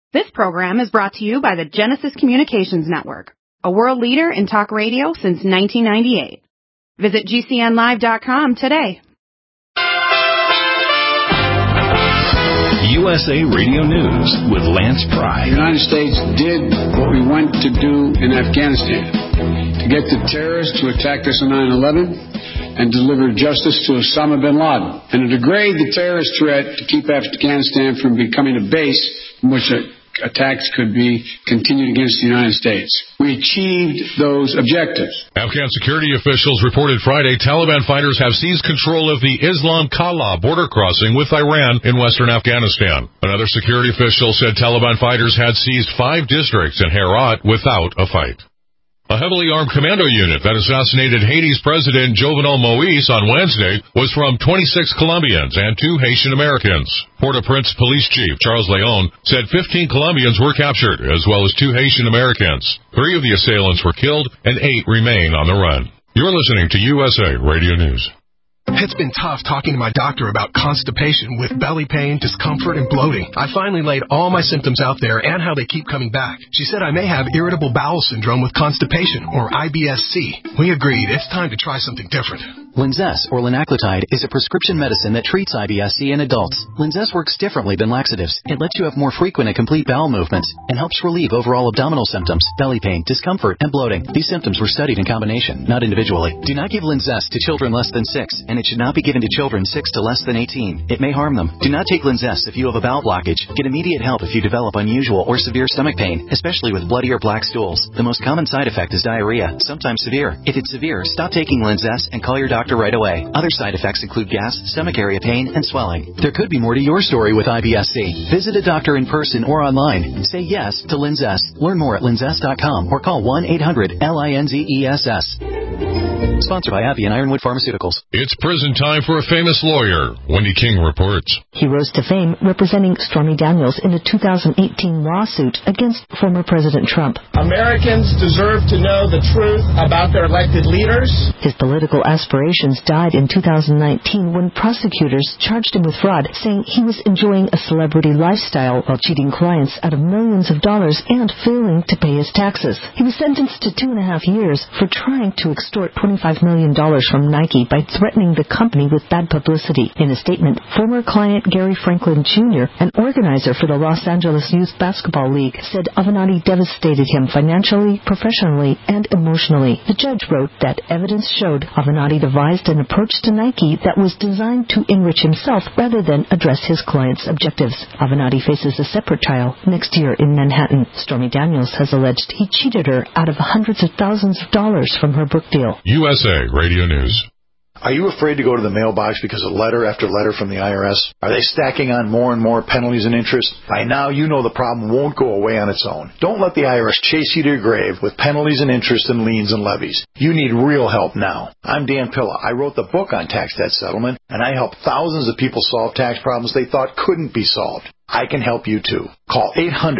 This program is brought to you by the Genesis Communications Network, a world leader in talk radio since 1998. Visit GCNlive.com today. USA Radio News with Lance Pry. The United States did what we went to do in Afghanistan, to get the terrorists to attack us on 9/11 and deliver justice to Osama bin Laden, and to degrade the terrorist threat to keep Afghanistan from becoming a base from which attacks could be continued against the United States. We achieved those objectives. Afghan security officials reported Friday Taliban fighters have seized control of the Islam Kala border crossing with Iran in western Afghanistan. Another security official said Taliban fighters had seized 5 districts in Herat without a fight. A heavily armed commando unit that assassinated Haiti's President Jovenel Moïse on Wednesday was from 26 Colombians and 2 Haitian Americans. Port-au-Prince Police Chief Charles Leon said 15 Colombians were captured, as well as 2 Haitian Americans. 3 of the assailants were killed, and 8 remain on the run. You're listening to USA Radio News. It's been tough talking to my doctor about constipation with belly pain, discomfort, and bloating. I finally laid all my symptoms out there and how they keep coming back. She said I may have irritable bowel syndrome with constipation, or IBS-C. We agreed it's time to try something different. Linzess, or linaclotide, is a prescription medicine that treats IBS-C in adults. Linzess works differently than laxatives. It lets you have more frequent and complete bowel movements and helps relieve overall abdominal symptoms, belly pain, discomfort, and bloating. These symptoms were studied in combination, not individually. Do not give Linzess to children less than 6, and it should not be given to children 6 to less than 18. It may harm them. Do not take Linzess if you have a bowel blockage. Get immediate help if you develop unusual or severe stomach pain, especially with bloody or black stools. The most common side effect is diarrhea, sometimes severe. If it's severe, stop taking Linzess and call your doctor right away. Other side effects include gas, stomach area pain, and swelling. There could be more to your story with IBS-C. Visit a doctor in person or online. Say yes to Linzess. Learn more at linzess.com or call 1-800-LINZESS. Sponsored by Abbey and Ironwood Pharmaceuticals. It's prison time for a famous lawyer. Wendy King reports. He rose to fame representing Stormy Daniels in a 2018 lawsuit against former President Trump. Americans deserve to know the truth about their elected leaders. His political aspirations died in 2019 when prosecutors charged him with fraud, saying he was enjoying a celebrity lifestyle while cheating clients out of millions of dollars and failing to pay his taxes. He was sentenced to 2.5 years for trying to extort $25 million from Nike by threatening the company with bad publicity. In a statement, former client Gary Franklin Jr., an organizer for the Los Angeles Youth Basketball League, said Avenatti devastated him financially, professionally, and emotionally. The judge wrote that evidence showed Avenatti devised an approach to Nike that was designed to enrich himself rather than address his client's objectives. Avenatti faces a separate trial next year in Manhattan. Stormy Daniels has alleged he cheated her out of hundreds of thousands of dollars from her book deal. USA Radio News. Are you afraid to go to the mailbox because of letter after letter from the IRS? Are they stacking on more and more penalties and interest? By now, you know the problem won't go away on its own. Don't let the IRS chase you to your grave with penalties and interest and liens and levies. You need real help now. I'm Dan Pilla. I wrote the book on tax debt settlement, and I help thousands of people solve tax problems they thought couldn't be solved. I can help you too. Call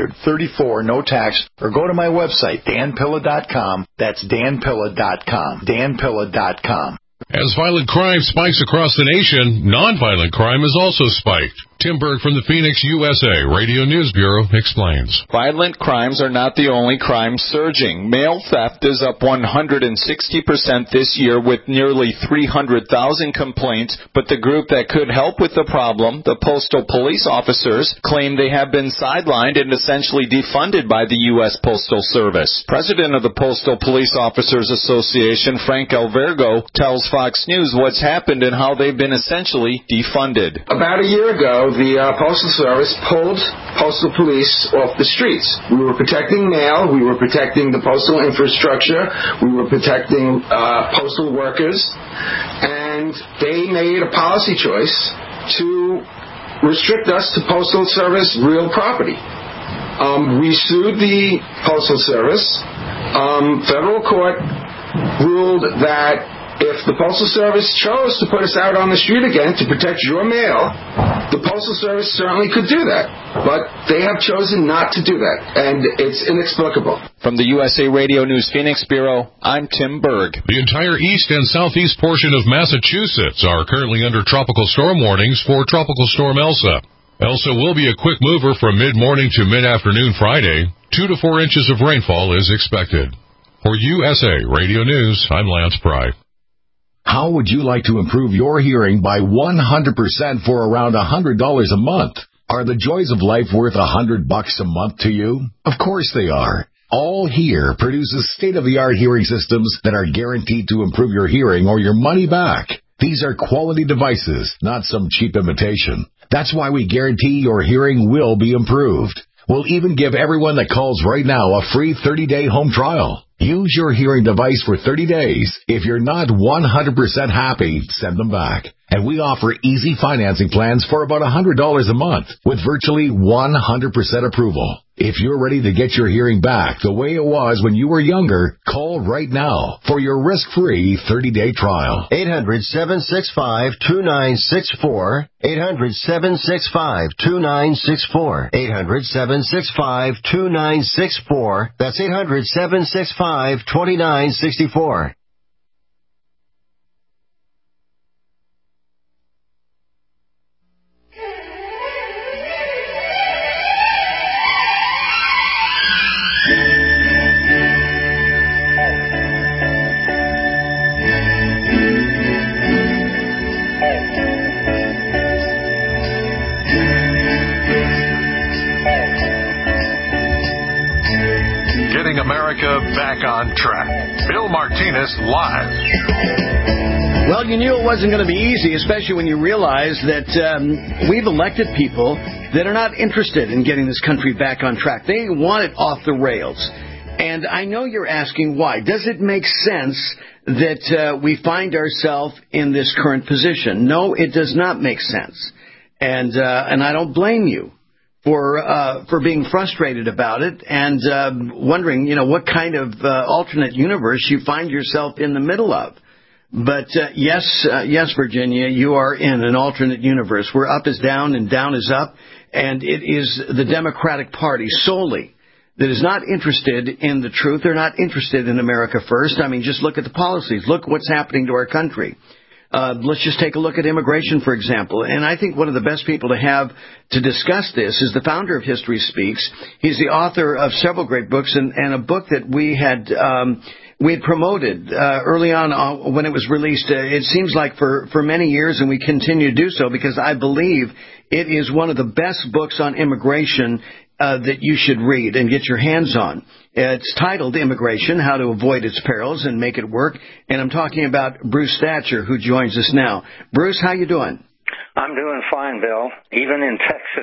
800-34-NO-TAX or go to my website, danpilla.com. That's danpilla.com. danpilla.com. As violent crime spikes across the nation, nonviolent crime has also spiked. Tim Berg from the Phoenix, USA Radio News Bureau explains. Violent crimes are not the only crime surging. Mail theft is up 160% this year with nearly 300,000 complaints, but the group that could help with the problem, the postal police officers, claim they have been sidelined and essentially defunded by the U.S. Postal Service. President of the Postal Police Officers Association, Frank Alvergo, tells Fox News what's happened and how they've been essentially defunded. About a year ago, the Postal Service pulled postal police off the streets. We were protecting mail. We were protecting the postal infrastructure. We were protecting postal workers. And they made a policy choice to restrict us to Postal Service real property. We sued the Postal Service. Federal court ruled that if the Postal Service chose to put us out on the street again to protect your mail, the Postal Service certainly could do that. But they have chosen not to do that, and it's inexplicable. From the USA Radio News Phoenix Bureau, I'm Tim Berg. The entire east and southeast portion of Massachusetts are currently under tropical storm warnings for Tropical Storm Elsa. Elsa will be a quick mover from mid-morning to mid-afternoon Friday. 2 to 4 inches of rainfall is expected. For USA Radio News, I'm Lance Pry. How would you like to improve your hearing by 100% for around $100 a month? Are the joys of life worth $100 a month to you? Of course they are. All Hear produces state-of-the-art hearing systems that are guaranteed to improve your hearing or your money back. These are quality devices, not some cheap imitation. That's why we guarantee your hearing will be improved. We'll even give everyone that calls right now a free 30-day home trial. Use your hearing device for 30 days. If you're not 100% happy, send them back. And we offer easy financing plans for about $100 a month with virtually 100% approval. If you're ready to get your hearing back the way it was when you were younger, call right now for your risk-free 30-day trial. 800-765-2964. 800-765-2964. 800-765-2964. That's 800-765-2964. America back on track. Bill Martinez live. Well, you knew it wasn't going to be easy, especially when you realize that we've elected people that are not interested in getting this country back on track. They want it off the rails. And I know you're asking why. Does it make sense that we find ourselves in this current position? No, it does not make sense. And I don't blame you for being frustrated about it and wondering, what kind of alternate universe you find yourself in the middle of. But yes, Virginia, you are in an alternate universe where up is down and down is up, and it is the Democratic Party solely that is not interested in the truth. They're not interested in America first. I mean, just look at the policies. Look what's happening to our country. Let's just take a look at immigration, for example. And I think one of the best people to have to discuss this is the founder of History Speaks. He's the author of several great books and a book that we had promoted early on when it was released. It seems like for many years, and we continue to do so because I believe it is one of the best books on immigration that you should read and get your hands on. It's titled Immigration, How to Avoid Its Perils and Make It Work. And I'm talking about Bruce Thatcher, who joins us now. Bruce, how you doing? I'm doing fine, Bill. Even in Texas,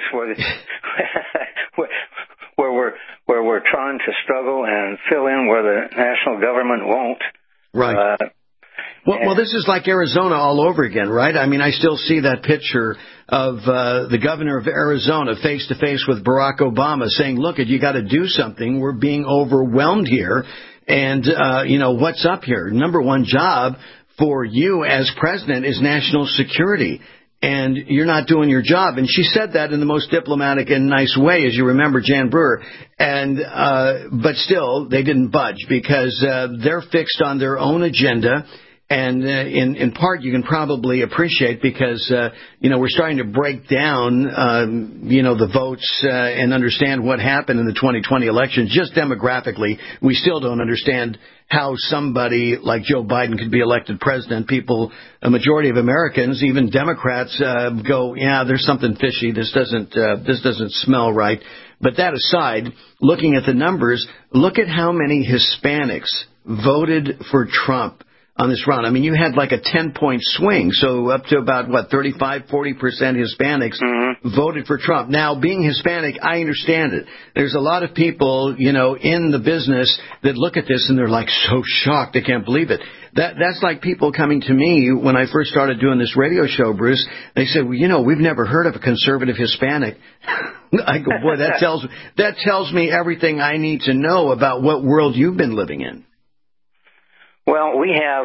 where we're trying to struggle and fill in where the national government won't. Right. Well, this is like Arizona all over again, right? I mean, I still see that picture of the governor of Arizona face-to-face with Barack Obama saying, look, you got to do something. We're being overwhelmed here. And, what's up here? Number one job for you as president is national security. And you're not doing your job. And she said that in the most diplomatic and nice way, as you remember, Jan Brewer. And but still, they didn't budge because they're fixed on their own agenda. And in part, you can probably appreciate because, we're starting to break down, the votes and understand what happened in the 2020 election. Just demographically, we still don't understand how somebody like Joe Biden could be elected president. A majority of Americans, even Democrats, go, yeah, there's something fishy. This doesn't smell right. But that aside, looking at the numbers, look at how many Hispanics voted for Trump on this round. I mean, you had like a 10-point swing, so up to about, 35-40% Hispanics voted for Trump. Now, being Hispanic, I understand it. There's a lot of people, in the business that look at this and they're like so shocked. They can't believe it. That's like people coming to me when I first started doing this radio show, Bruce. They said, well, we've never heard of a conservative Hispanic. I go, boy, that tells me everything I need to know about what world you've been living in. Well, we have.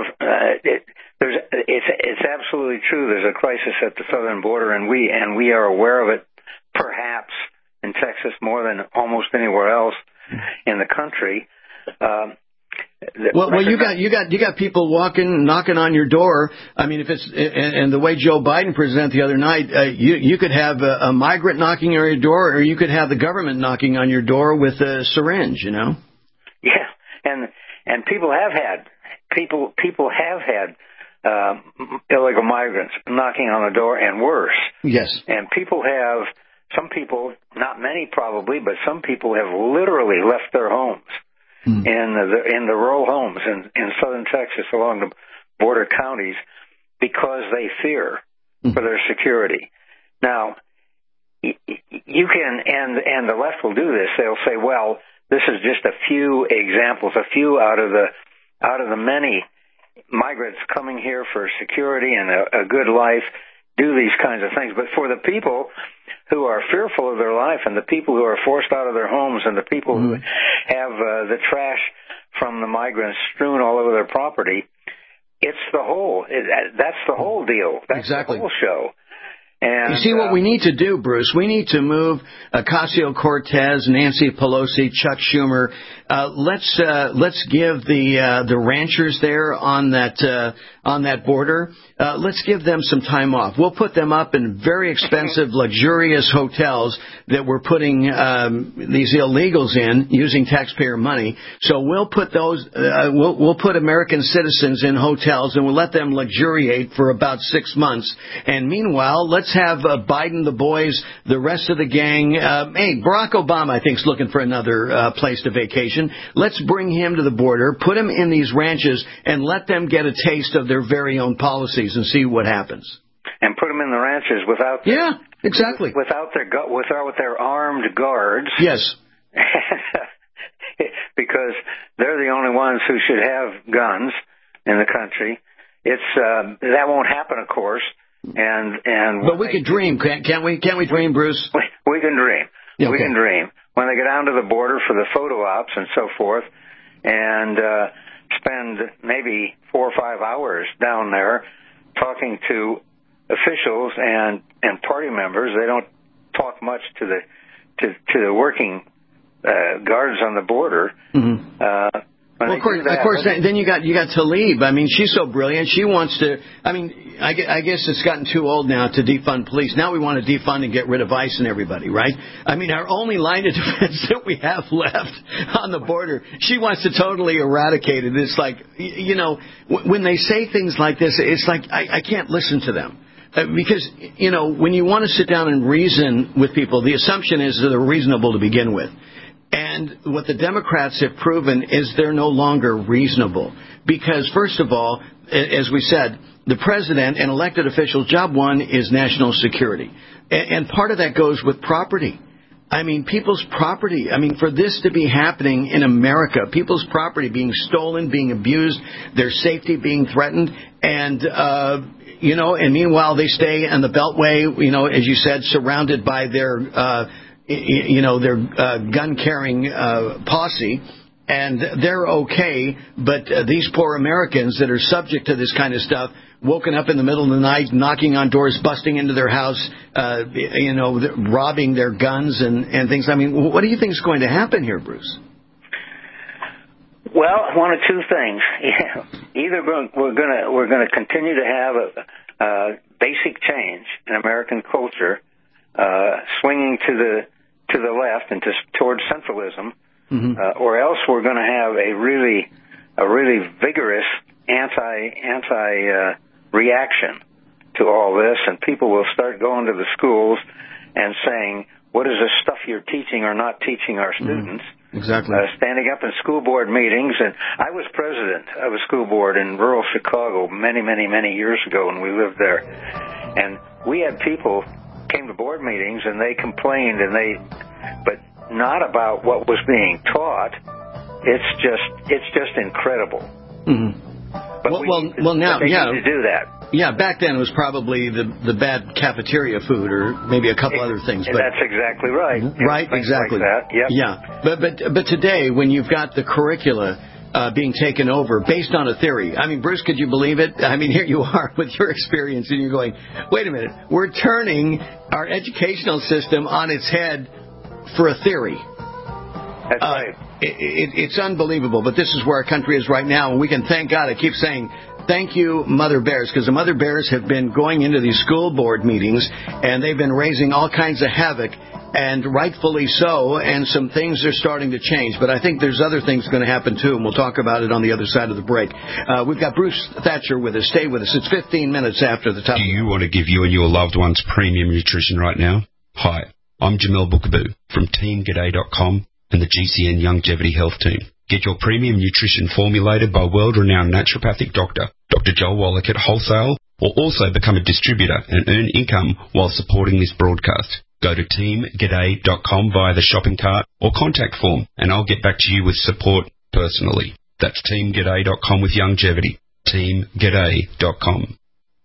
It's absolutely true. There's a crisis at the southern border, and we are aware of it, perhaps in Texas more than almost anywhere else in the country. Well, you got people knocking on your door. I mean, if it's and the way Joe Biden presented the other night, you could have a migrant knocking on your door, or you could have the government knocking on your door with a syringe. You know. Yeah, and people have had illegal migrants knocking on the door, and worse. Yes. And some people, not many probably, but some people have literally left their homes. In the rural homes in southern Texas along the border counties because they fear for their security. Now, you can, and the left will do this. They'll say, well, this is just a few examples, a few out of the many migrants coming here for security and a good life do these kinds of things. But for the people who are fearful of their life, and the people who are forced out of their homes, and the people who have the trash from the migrants strewn all over their property, that's the whole deal. That's exactly the whole show. And, you see, what we need to do, Bruce, we need to move Ocasio-Cortez, Nancy Pelosi, Chuck Schumer. Let's give the ranchers there on that border. Let's give them some time off. We'll put them up in very expensive, luxurious hotels that we're putting these illegals in using taxpayer money. So we'll put those. We'll put American citizens in hotels, and we'll let them luxuriate for about 6 months. And meanwhile, let's have Biden, the boys, the rest of the gang. Hey, Barack Obama, I think, is looking for another place to vacation. Let's bring him to the border, put him in these ranches, and let them get a taste of their very own policies and see what happens. And put them in the ranches without their armed guards. Yes. Because they're the only ones who should have guns in the country. That won't happen, of course. But we could dream, can't we? Can't we dream, Bruce? We can dream. Okay. We can dream. When they go down to the border for the photo ops and so forth, and spend maybe 4 or 5 hours down there talking to officials and party members, they don't talk much to the working guards on the border. Well, of course. Then you got Tlaib. I mean, she's so brilliant. She wants to. I mean, I guess it's gotten too old now to defund police. Now we want to defund and get rid of ICE and everybody, right? I mean, our only line of defense that we have left on the border, she wants to totally eradicate it. It's like, you know, when they say things like this, it's like I can't listen to them. Because, you know, when you want to sit down and reason with people, the assumption is that they're reasonable to begin with. And what the Democrats have proven is they're no longer reasonable. Because, first of all, as we said, the president and elected officials' job one is national security. And part of that goes with property. I mean, people's property. I mean, for this to be happening in America, people's property being stolen, being abused, their safety being threatened, and, you know, and meanwhile they stay on the Beltway, you know, as you said, surrounded by their gun-carrying posse, and they're okay, but these poor Americans that are subject to this kind of stuff, woken up in the middle of the night, knocking on doors, busting into their house, robbing their guns and things. I mean, what do you think is going to happen here, Bruce? Well, one of two things. Either we're going to continue to have a basic change in American culture, swinging to the left and towards centralism, or else we're going to have a really vigorous anti reaction to all this, and people will start going to the schools and saying, "What is this stuff you're teaching or not teaching our students?" Exactly. Standing up in school board meetings, and I was president of a school board in rural Chicago many years ago when we lived there, and we had people came to board meetings and they complained, but not about what was being taught. It's just incredible. But now they need to do that. Yeah, back then it was probably the bad cafeteria food or maybe a couple other things. But that's exactly right. Right, exactly. Like that. Yep. Yeah, but today when you've got the curricula being taken over based on a theory. I mean, Bruce, could you believe it? I mean, here you are with your experience and you're going, wait a minute, we're turning our educational system on its head for a theory. That's right. it's unbelievable. But this is where our country is right now, and we can thank God. I keep saying, thank you, Mother Bears, because the Mother Bears have been going into these school board meetings, and they've been raising all kinds of havoc, and rightfully so, and some things are starting to change. But I think there's other things going to happen, too, and we'll talk about it on the other side of the break. We've got Bruce Thatcher with us. Stay with us. It's 15 minutes after the top. Do you want to give you and your loved ones premium nutrition right now? Hi, I'm Jamel Bookaboo from TeamGaday.com and the GCN Longevity Health Team. Get your premium nutrition formulated by world-renowned naturopathic doctor, Dr. Joel Wallach at Wholesale, or also become a distributor and earn income while supporting this broadcast. Go to teamgaday.com via the shopping cart or contact form, and I'll get back to you with support personally. That's teamgaday.com with longevity. teamgaday.com.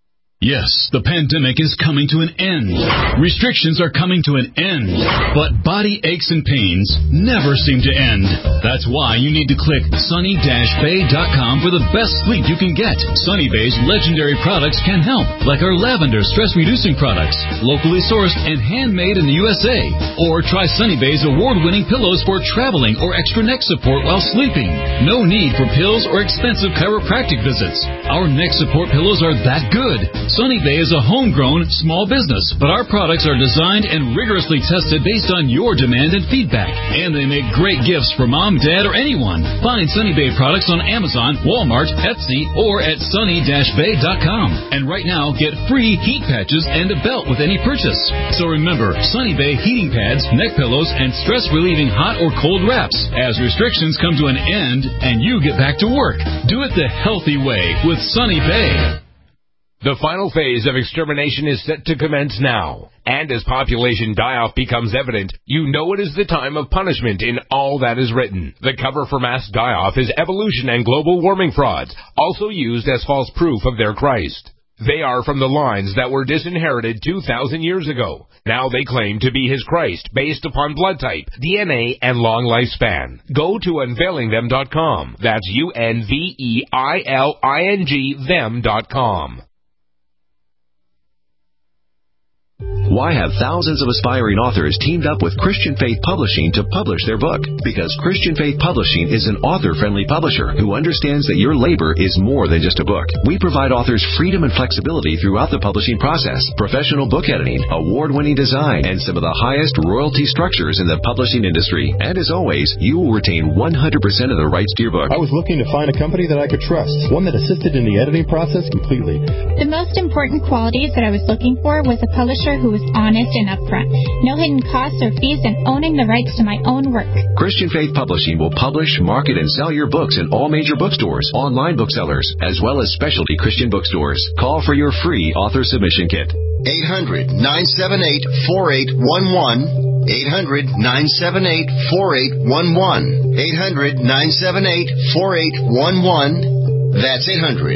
Yes, the pandemic is coming to an end. Restrictions are coming to an end. But body aches and pains never seem to end. That's why you need to click sunny-bay.com for the best sleep you can get. Sunny Bay's legendary products can help, like our lavender stress-reducing products, locally sourced and handmade in the USA. Or try Sunny Bay's award-winning pillows for traveling or extra neck support while sleeping. No need for pills or expensive chiropractic visits. Our neck support pillows are that good. Sunny Bay is a homegrown small business, but our products are designed and rigorously tested based on your demand and feedback. And they make great gifts for mom, dad, or anyone. Find Sunny Bay products on Amazon, Walmart, Etsy, or at sunny-bay.com. And right now, get free heat patches and a belt with any purchase. So remember, Sunny Bay heating pads, neck pillows, and stress-relieving hot or cold wraps. As restrictions come to an end and you get back to work, do it the healthy way with Sunny Bay. The final phase of extermination is set to commence now. And as population die-off becomes evident, you know it is the time of punishment in all that is written. The cover for mass die-off is evolution and global warming frauds, also used as false proof of their Christ. They are from the lines that were disinherited 2,000 years ago. Now they claim to be his Christ based upon blood type, DNA, and long lifespan. Go to unveilingthem.com. That's UNVEILING them.com. Why have thousands of aspiring authors teamed up with Christian Faith Publishing to publish their book? Because Christian Faith Publishing is an author-friendly publisher who understands that your labor is more than just a book. We provide authors freedom and flexibility throughout the publishing process, professional book editing, award-winning design, and some of the highest royalty structures in the publishing industry. And as always, you will retain 100% of the rights to your book. I was looking to find a company that I could trust, one that assisted in the editing process completely. The most important qualities that I was looking for was a publisher who was honest and upfront. No hidden costs or fees, and owning the rights to my own work. Christian Faith Publishing will publish, market, and sell your books in all major bookstores, online booksellers, as well as specialty Christian bookstores. Call for your free author submission kit. 800-978-4811. 800-978-4811. 800-978-4811. That's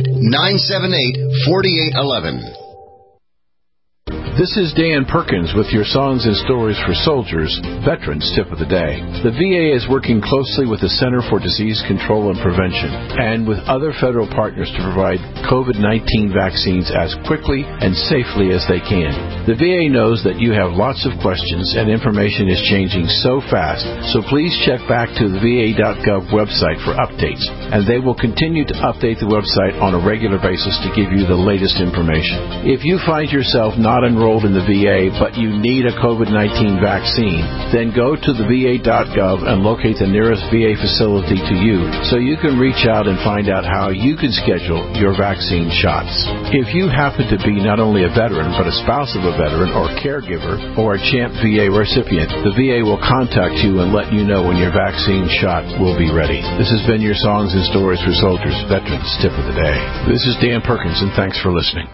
800-978-4811. This is Dan Perkins with your Songs and Stories for Soldiers, Veterans Tip of the Day. The VA is working closely with the Center for Disease Control and Prevention and with other federal partners to provide COVID-19 vaccines as quickly and safely as they can. The VA knows that you have lots of questions and information is changing so fast, so please check back to the VA.gov website for updates, and they will continue to update the website on a regular basis to give you the latest information. If you find yourself not enrolled in the VA, but you need a COVID-19 vaccine, then go to the VA.gov and locate the nearest VA facility to you so you can reach out and find out how you can schedule your vaccine shots. If you happen to be not only a veteran, but a spouse of a veteran or caregiver or a CHAMP VA recipient, the VA will contact you and let you know when your vaccine shot will be ready. This has been your Songs and Stories for Soldiers, Veterans Tip of the Day. This is Dan Perkins, and thanks for listening.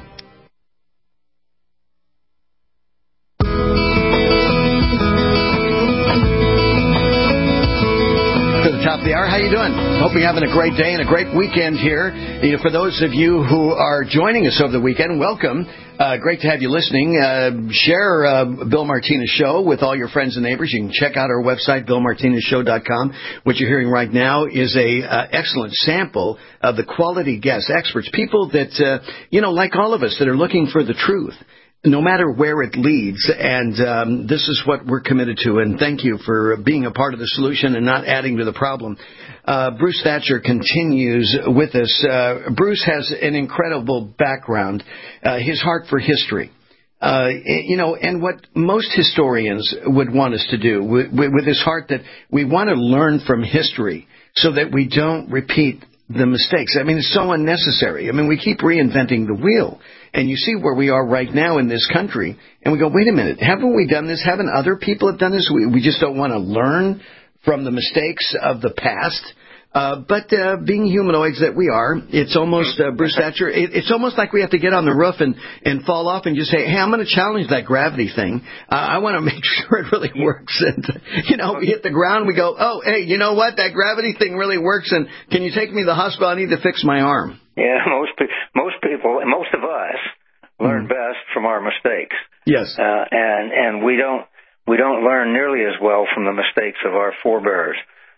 Top of the hour. How you doing? Hope you're having a great day and a great weekend here. For those of you who are joining us over the weekend, welcome. Great to have you listening. Share Bill Martinez Show with all your friends and neighbors. You can check out our website, BillMartinezShow.com. What you're hearing right now is a excellent sample of the quality guests, experts, people that, like all of us, that are looking for the truth. no matter where it leads. And this is what we're committed to. And thank you for being a part of the solution and not adding to the problem. Bruce Thatcher continues with us. Bruce has an incredible background, his heart for history. And what most historians would want us to do with this heart, that we want to learn from history so that we don't repeat the mistakes. I mean, it's so unnecessary. I mean, we keep reinventing the wheel. And you see where we are right now in this country, and we go, wait a minute, haven't we done this? Haven't other people have done this? We just don't want to learn from the mistakes of the past. But being humanoids that we are, it's almost, Bruce Thatcher, it's almost like we have to get on the roof and fall off and just say, hey, I'm going to challenge that gravity thing. I want to make sure it really works. And, we hit the ground, we go, oh, hey, you know what? That gravity thing really works, and can you take me to the hospital? I need to fix my arm. Yeah, most people, and most of us learn best from our mistakes. Yes. And we don't learn nearly as well from the mistakes of our forebears.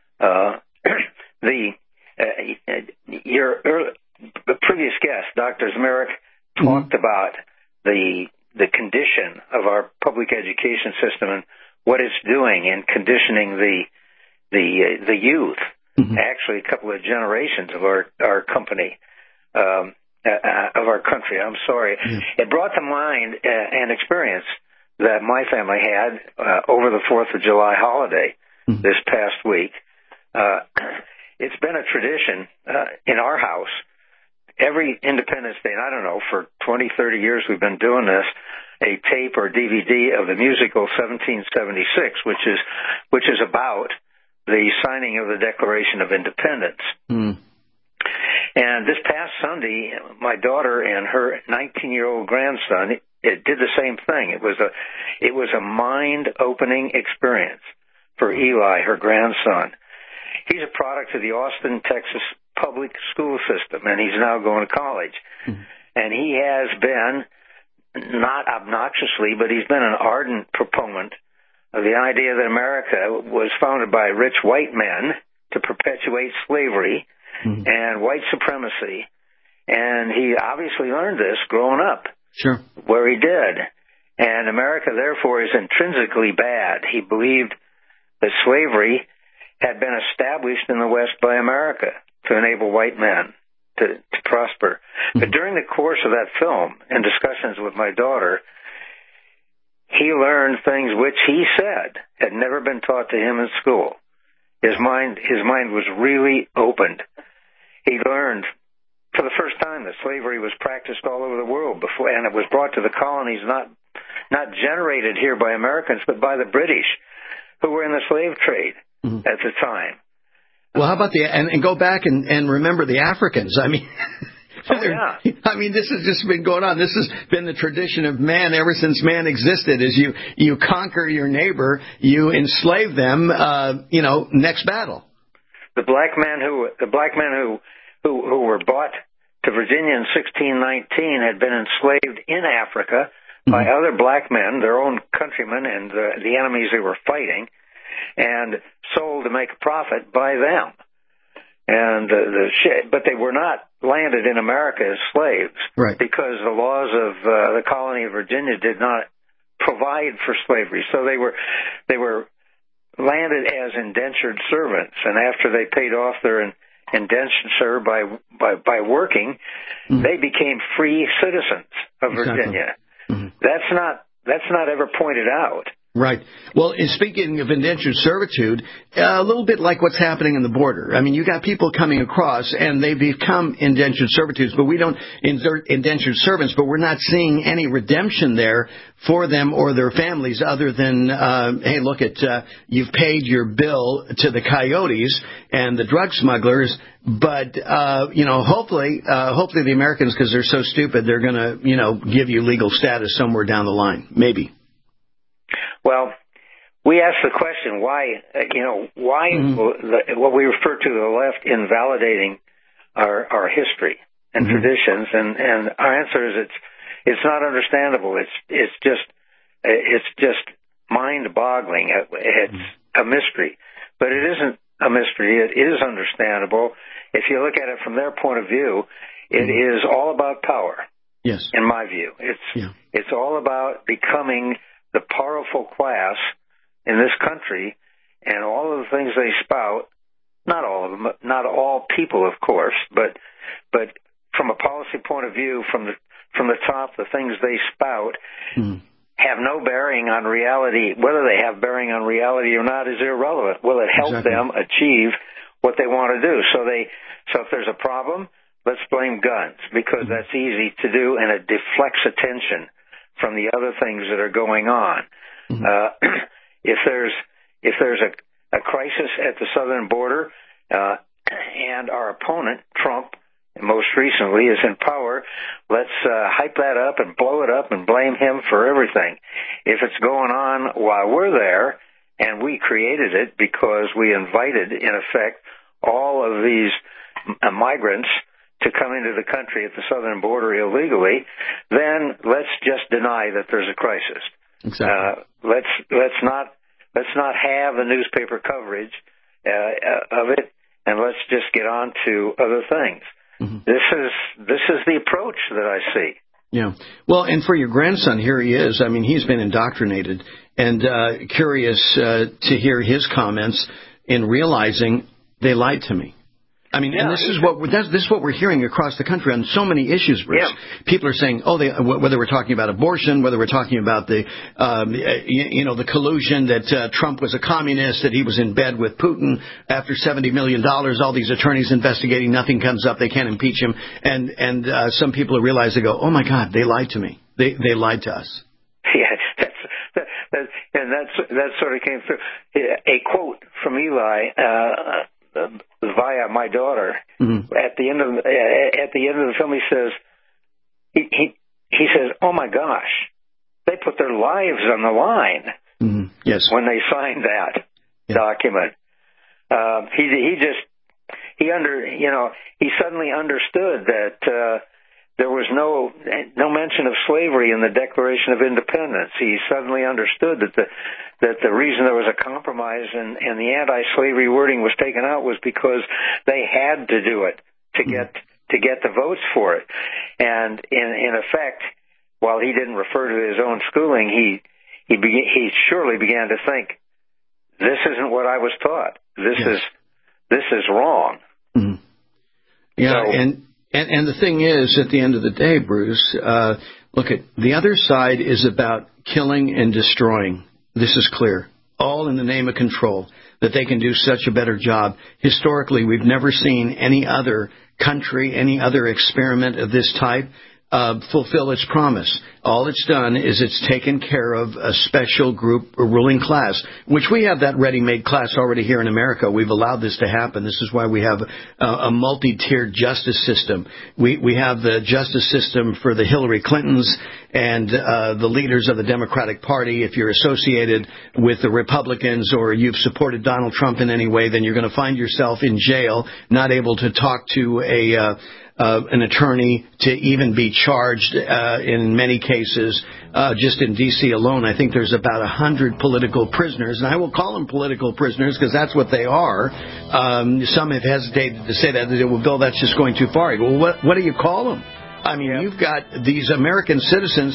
Your previous guest, Dr. Zmirak, talked about the condition of our public education system and what it's doing in conditioning the youth. Actually, a couple of generations of our company, of our country. I'm sorry. It brought to mind an experience that my family had over the 4th of July holiday this past week. It's been a tradition in our house. Every Independence Day, and I don't know, for 20, 30 years we've been doing this, a tape or DVD of the musical 1776, which is about the signing of the Declaration of Independence. And this past Sunday, my daughter and her 19-year-old grandson did the same thing. It was a mind-opening experience for Eli, her grandson. He's a product of the Austin, Texas public school system, and he's now going to college. And he has been, not obnoxiously, but he's been an ardent proponent of the idea that America was founded by rich white men to perpetuate slavery and white supremacy. And he obviously learned this growing up, where he did. And America, therefore, is intrinsically bad. He believed that slavery had been established in the West by America to enable white men to prosper. But during the course of that film, in discussions with my daughter, he learned things which he said had never been taught to him in school. His mind was really opened. He learned for the first time that slavery was practiced all over the world before, and it was brought to the colonies, not generated here by Americans, but by the British, who were in the slave trade at the time. Well, how about and go back and remember the Africans? I mean, I mean, this has just been going on. This has been the tradition of man ever since man existed. Is you conquer your neighbor, you enslave them. Next battle. The black men who were brought to Virginia in 1619 had been enslaved in Africa by other black men, their own countrymen, and the enemies they were fighting, and sold to make a profit by them. And but they were not landed in America as slaves, because the laws of the colony of Virginia did not provide for slavery. So they were landed as indentured servants, and after they paid off their indenture by working, they became free citizens of Virginia. That's not ever pointed out. Right. Well, in speaking of indentured servitude, a little bit like what's happening in the border. I mean, you got people coming across and they become indentured servitudes, but we don't indentured servants, but we're not seeing any redemption there for them or their families other than, hey, look you've paid your bill to the coyotes and the drug smugglers, but, hopefully the Americans, because they're so stupid, they're going to, give you legal status somewhere down the line. Maybe. Well, we asked the question, why what we refer to the left invalidating our history and traditions, and our answer is it's not understandable. It's just mind-boggling. It's a mystery, but it isn't a mystery. It is understandable. If you look at it from their point of view, it is all about power. Yes. In my view, it's all about becoming the powerful class in this country, and all of the things they spout. Not all of them, not all people, of course, but from a policy point of view, from the top, the things they spout have no bearing on reality. Whether they have bearing on reality or not is irrelevant. Will it help them achieve what they want to do? So if there's a problem, let's blame guns, because that's easy to do, and it deflects attention from the other things that are going on. If there's a crisis at the southern border, and our opponent, Trump, most recently, is in power, let's hype that up and blow it up and blame him for everything. If it's going on while we're there, and we created it because we invited, in effect, all of these migrants to come into the country at the southern border illegally, then let's just deny that there's a crisis. Exactly. Let's not have the newspaper coverage of it, and let's just get on to other things. This is the approach that I see. Yeah. Well, and for your grandson, here he is. I mean, he's been indoctrinated, and curious to hear his comments in realizing they lied to me. I mean, and this is what we're hearing across the country on so many issues, Bruce. Yeah. People are saying, whether we're talking about abortion, whether we're talking about the collusion that Trump was a communist, that he was in bed with Putin after $70 million, all these attorneys investigating, nothing comes up, they can't impeach him, and some people realize, they go, oh my God, they lied to me, they lied to us. Yeah, that sort of came through. A quote from Eli. Via my daughter, at the end of the film, he says, he says, "Oh my gosh, they put their lives on the line." Yes, when they signed that document, he suddenly understood that there was no mention of slavery in the Declaration of Independence. He suddenly understood that the reason there was a compromise and the anti-slavery wording was taken out was because they had to do it to get the votes for it. And in effect, while he didn't refer to his own schooling, he surely began to think, this isn't what I was taught. This is wrong. Yeah, so, And the thing is, at the end of the day, Bruce, look, the other side is about killing and destroying. This is clear. All in the name of control, that they can do such a better job. Historically, we've never seen any other country, any other experiment of this type fulfill its promise. All it's done is it's taken care of a special group, a ruling class, which we have that ready-made class already here in America. We've allowed this to happen. This is why we have a multi-tiered justice system. We have the justice system for the Hillary Clintons and the leaders of the Democratic Party. If you're associated with the Republicans or you've supported Donald Trump in any way, then you're going to find yourself in jail, not able to talk to an attorney, to even be charged in many cases. Just in D.C. alone, I think there's about 100 political prisoners, and I will call them political prisoners because that's what they are. Some have hesitated to say that. They say, well, Bill, that's just going too far. I go, well, what do you call them? I mean, you've got these American citizens,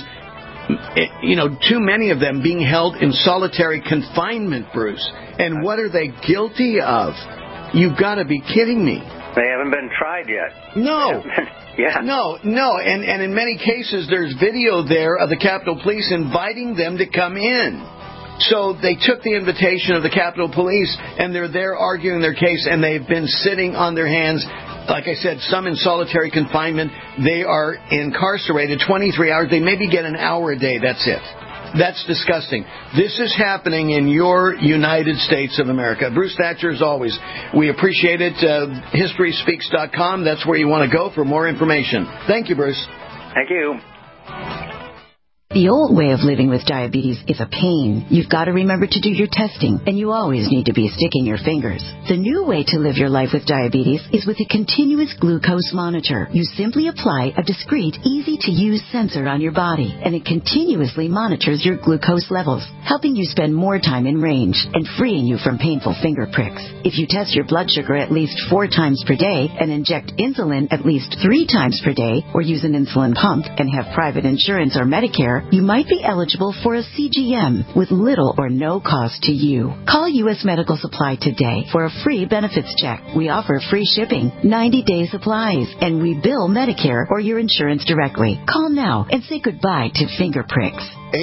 too many of them being held in solitary confinement, Bruce. And what are they guilty of? You've got to be kidding me. They haven't been tried yet. No. Yeah. No. And in many cases, there's video there of the Capitol Police inviting them to come in. So they took the invitation of the Capitol Police, and they're there arguing their case, and they've been sitting on their hands. Like I said, some in solitary confinement. They are incarcerated 23 hours. They maybe get an hour a day. That's it. That's disgusting. This is happening in your United States of America. Bruce Thatcher, as always, we appreciate it. HistorySpeaks.com. That's where you want to go for more information. Thank you, Bruce. Thank you. The old way of living with diabetes is a pain. You've got to remember to do your testing, and you always need to be sticking your fingers. The new way to live your life with diabetes is with a continuous glucose monitor. You simply apply a discreet, easy-to-use sensor on your body, and it continuously monitors your glucose levels, helping you spend more time in range and freeing you from painful finger pricks. If you test your blood sugar at least 4 times per day and inject insulin at least 3 times per day, or use an insulin pump and have private insurance or Medicare, you might be eligible for a CGM with little or no cost to you. Call U.S. Medical Supply today for a free benefits check. We offer free shipping, 90-day supplies, and we bill Medicare or your insurance directly. Call now and say goodbye to finger pricks.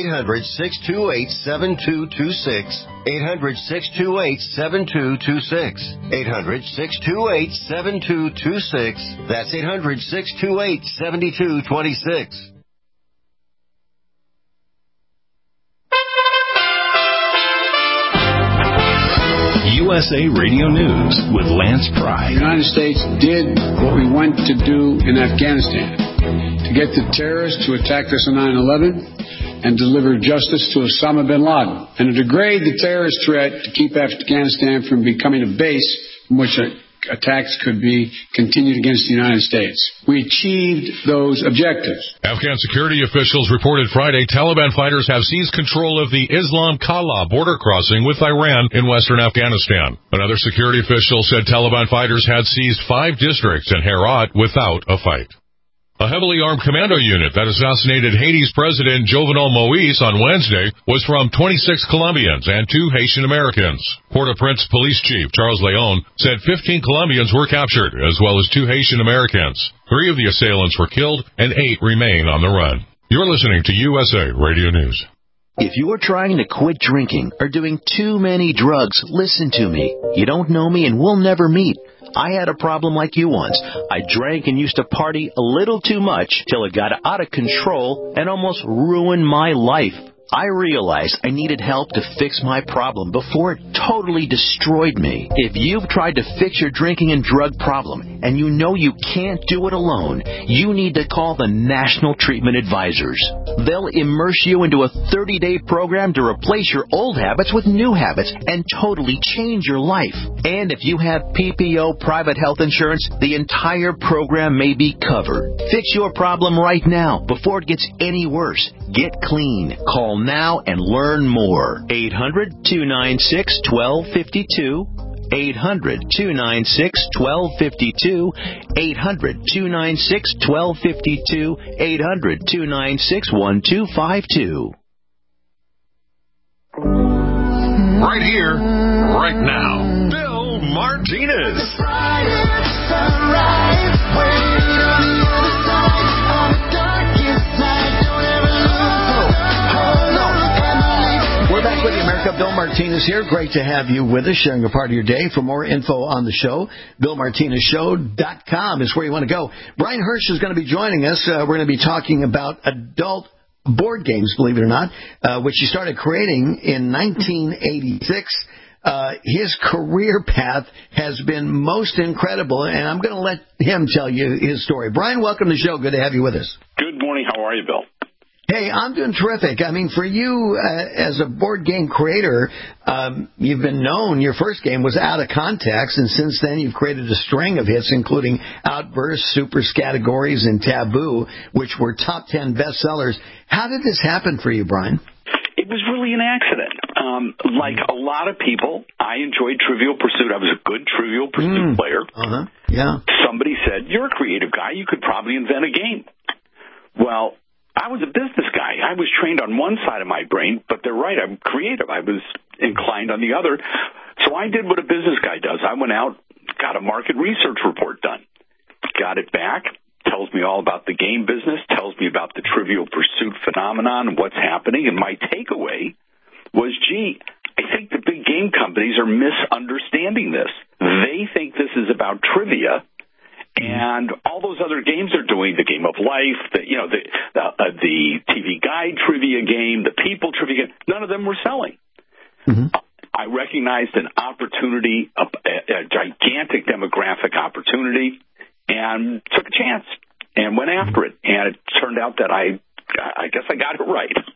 800-628-7226. 800-628-7226. 800-628-7226. That's 800-628-7226. USA Radio News with Lance Pry. The United States did what we went to do in Afghanistan, to get the terrorists to attack us on 9/11 and deliver justice to Osama bin Laden, and to degrade the terrorist threat to keep Afghanistan from becoming a base from which attacks could be continued against the United States. We achieved those objectives. Afghan security officials reported Friday Taliban fighters have seized control of the Islam Kala border crossing with Iran in western Afghanistan. Another security official said Taliban fighters had seized 5 districts in Herat without a fight. A heavily armed commando unit that assassinated Haiti's President Jovenel Moïse on Wednesday was from 26 Colombians and 2 Haitian Americans. Port-au-Prince Police Chief Charles Leon said 15 Colombians were captured, as well as 2 Haitian Americans. 3 of the assailants were killed, and 8 remain on the run. You're listening to USA Radio News. If you are trying to quit drinking or doing too many drugs, listen to me. You don't know me and we'll never meet. I had a problem like you once. I drank and used to party a little too much till it got out of control and almost ruined my life. I realized I needed help to fix my problem before it totally destroyed me. If you've tried to fix your drinking and drug problem and you know you can't do it alone, you need to call the National Treatment Advisors. They'll immerse you into a 30-day program to replace your old habits with new habits and totally change your life. And if you have PPO private health insurance, the entire program may be covered. Fix your problem right now before it gets any worse. Get clean. Call now and learn more. 800-296-1252. 800-296-1252. 800-296-1252. 800-296-1252. Right here, right now, Bill Martinez. We're back with you, America. Bill Martinez here. Great to have you with us, sharing a part of your day. For more info on the show, BillMartinezShow.com is where you want to go. Brian Hirsch is going to be joining us. We're going to be talking about adult board games, believe it or not, which he started creating in 1986. His career path has been most incredible, and I'm going to let him tell you his story. Brian, welcome to the show. Good to have you with us. Good morning. How are you, Bill? Hey, I'm doing terrific. I mean, for you, as a board game creator, you've been known, your first game was Out of Context, and since then you've created a string of hits, including Outburst, Super Categories, and Taboo, which were top 10 bestsellers. How did this happen for you, Brian? It was really an accident. Like a lot of people, I enjoyed Trivial Pursuit. I was a good Trivial Pursuit player. Yeah. Somebody said, you're a creative guy. You could probably invent a game. Well, I was a business guy. I was trained on one side of my brain, but they're right. I'm creative. I was inclined on the other. So I did what a business guy does. I went out, got a market research report done, got it back, tells me all about the game business, tells me about the Trivial Pursuit phenomenon and what's happening. And my takeaway was, gee, I think the big game companies are misunderstanding this. They think this is about trivia. And all those other games are doing, the Game of Life, the TV Guide trivia game, the People trivia game, none of them were selling. I recognized an opportunity, a gigantic demographic opportunity, and took a chance and went after it. And it turned out that I guess I got it right.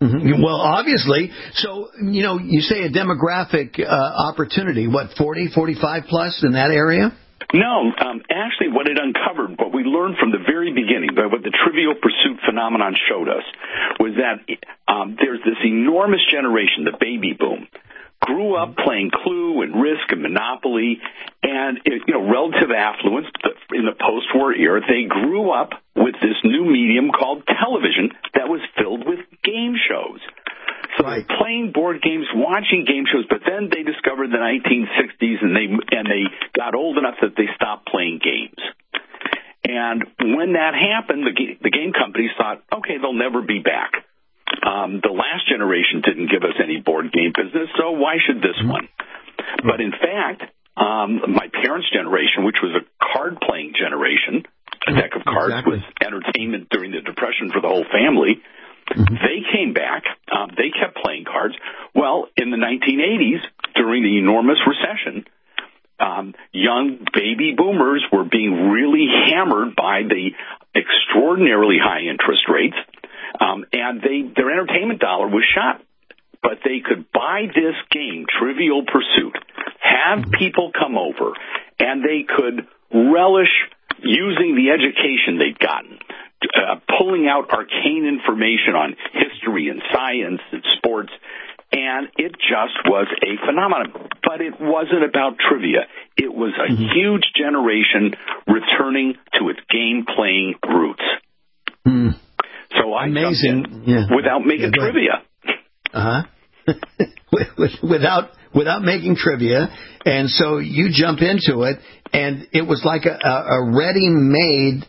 Mm-hmm. Well, obviously. So, you say a demographic opportunity, what, 40, 45 plus in that area? No, actually what it uncovered, what we learned from the very beginning, what the Trivial Pursuit phenomenon showed us, was that there's this enormous generation, the baby boom, grew up playing Clue and Risk and Monopoly and, relative affluence in the post-war era. They grew up with this new medium called television that was filled with game shows. So they're playing board games, watching game shows, but then they discovered the 1960s and they got old enough that they stopped playing games. And when that happened, the game companies thought, okay, they'll never be back. The last generation didn't give us any board game business, so why should this one? But in fact, my parents' generation, which was a card-playing generation, a deck of cards was entertainment during the Depression for the whole family. They came back. They kept playing cards. Well, in the 1980s, during the enormous recession, young baby boomers were being really hammered by the extraordinarily high interest rates, and their entertainment dollar was shot. But they could buy this game, Trivial Pursuit, have people come over, and they could relish using the education they'd gotten, pulling out arcane information on history and science and sports, and it just was a phenomenon. But it wasn't about trivia. It was a huge generation returning to its game-playing roots. So I jumped in without making trivia. Without making trivia, and so you jump into it, and it was like a ready-made,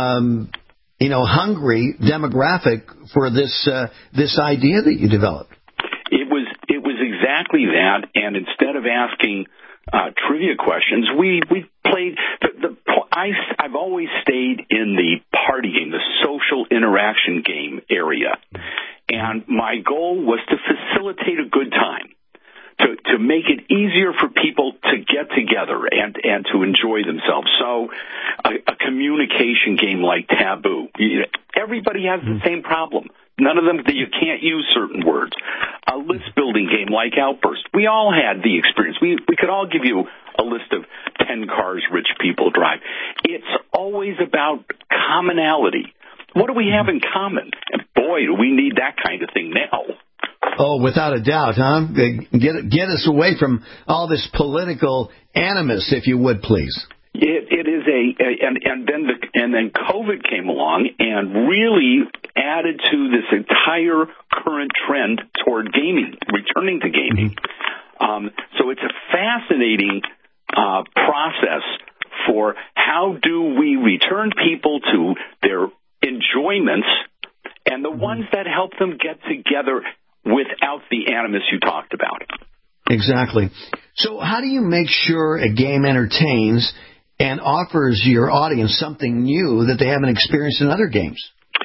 hungry demographic for this idea that you developed. It was exactly that, and instead of asking trivia questions, we played. I've always stayed in the party game, the social interaction game area. And my goal was to facilitate a good time, to make it easier for people to get together and to enjoy themselves. So a communication game like Taboo. Everybody has the same problem. None of them, you can't use certain words. A list-building game like Outburst. We all had the experience. We could all give you a list of 10 cars rich people drive. It's always about commonality. What do we have in common? And boy, do we need that kind of thing now. Oh, without a doubt, huh? Get us away from all this political animus, if you would, please. It is and then COVID came along and really added to this entire current trend toward gaming, returning to gaming. So it's a fascinating process for how do we return people to their enjoyments and the ones that help them get together without the animus you talked about. Exactly. So how do you make sure a game entertains and offers your audience something new that they haven't experienced in other games?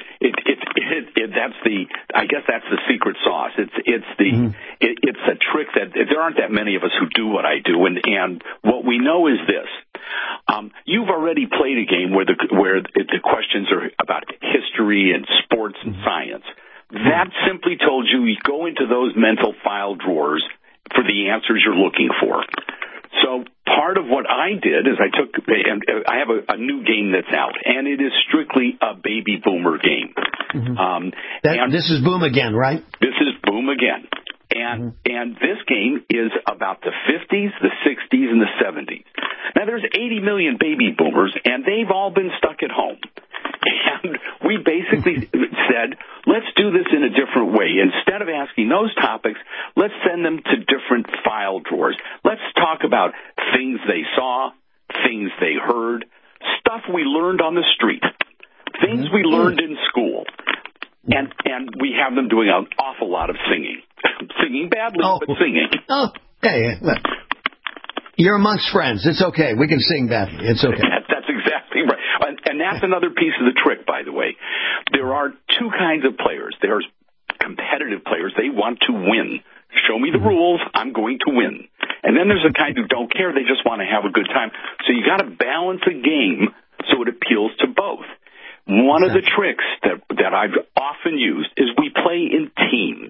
I guess that's the secret sauce. It's a trick that there aren't that many of us who do what I do, and what we know is this. You've already played a game where the questions are about history and sports and science. That simply told you go into those mental file drawers for the answers you're looking for. So part of what I did is I have a new game that's out, and it is strictly a baby boomer game. This is Boom Again, right? This is Boom Again. And this game is about the 50s, the 60s, and the 70s. Now, there's 80 million baby boomers, and they've all been stuck at home. And we basically said, let's do this in a different way. Instead of asking those topics, let's send them to different file drawers. Let's talk about things they saw, things they heard, stuff we learned on the street, things we learned in school. And we have them doing an awful lot of singing. Singing badly, but singing. Oh, hey, look. You're amongst friends. It's okay. We can sing badly. It's okay. That's exactly right. And that's another piece of the trick, by the way. There are two kinds of players. There's competitive players. They want to win. Show me the rules. I'm going to win. And then there's a kind who don't care. They just want to have a good time. So you got to balance a game so it appeals to both. One of the tricks that I've often used is we play in teams.